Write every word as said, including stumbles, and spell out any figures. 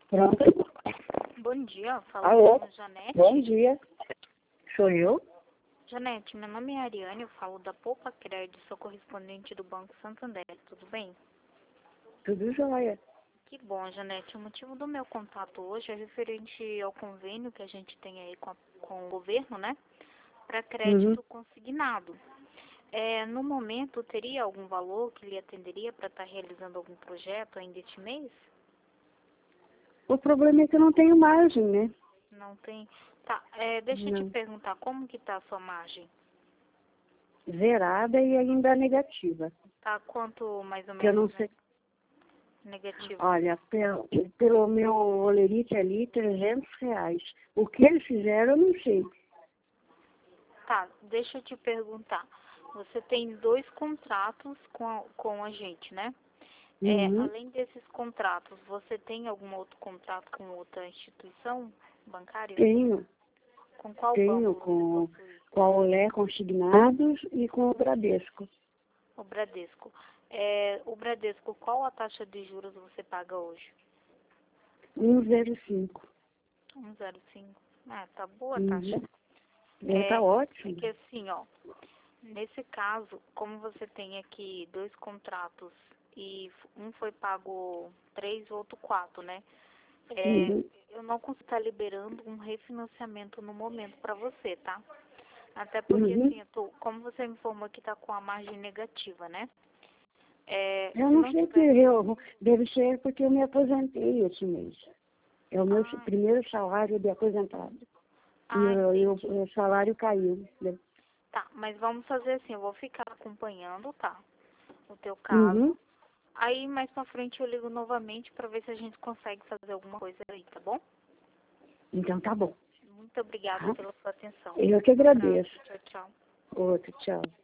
Pronto. Bom dia, fala Alô? com a Janete. Bom dia. Sou eu? Janete, meu nome é Ariane, eu falo da Poupa Crédito, sou correspondente do Banco Santander, tudo bem? Tudo jóia. Que bom, Janete. O motivo do meu contato hoje é referente ao convênio que a gente tem aí com, a, com o governo, né? Para crédito Uhum. consignado. É, no momento, teria algum valor que lhe atenderia para estar realizando algum projeto ainda este mês? O problema é que eu não tenho margem, né? Não tem? Tá, é, deixa eu te Não. perguntar, como que tá a sua margem? Zerada e ainda negativa. Tá quanto mais ou Que eu não menos, né? sei. Negativo. Olha, pelo, pelo meu olerite ali, trezentos reais. O que eles fizeram, eu não sei. Tá, deixa eu te perguntar. Você tem dois contratos com a, com a gente, né? É, Uhum. além desses contratos, você tem algum outro contrato com outra instituição bancária? Tenho. Com qual Tenho banco você com, possui? com a Olé Consignados e com o Bradesco. O Bradesco. É, o Bradesco, qual a taxa de juros você paga hoje? um vírgula zero cinco. um vírgula zero cinco. Ah, tá boa a taxa. Uhum. É, É, tá é ótimo. que assim, ó, nesse caso, como você tem aqui dois contratos e um foi pago três, o outro quatro, né? É, Uhum. eu não consigo estar liberando um refinanciamento no momento para você, tá? Até porque, Uhum. assim, eu tô, como você me informou que está com a margem negativa, né? É, Eu se não não sei que tiver... eu, deve ser porque eu me aposentei esse mês. É o meu Ah, primeiro salário de aposentado. E ah, o, e o, entendi. o salário caiu. Né? Tá, mas vamos fazer assim, eu vou ficar acompanhando, tá? O teu Uhum. caso. Aí, mais pra frente, eu ligo novamente para ver se a gente consegue fazer alguma coisa aí, tá bom? Então tá bom. Muito obrigada Tá? pela sua atenção. Eu que Um abraço. agradeço. Tchau, tchau. Outro, tchau.